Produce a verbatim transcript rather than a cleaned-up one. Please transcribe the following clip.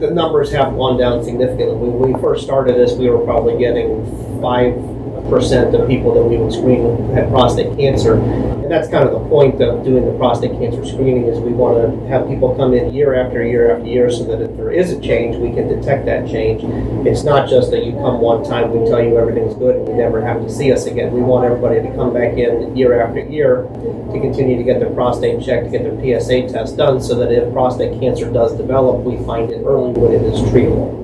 the numbers have gone down significantly. When we first started this, we were probably getting five percent of people that we would screen who had prostate cancer. And that's kind of the point of doing the prostate cancer screening, is we want to have people come in year after year after year so that if there is a change, we can detect that change. It's not just that you come one time, we tell you everything's good, and you never have to see us again. We want everybody to come back in year after year to continue to get their prostate checked, to get their P S A test done, so that if prostate cancer does develop, we find it early when it is treatable.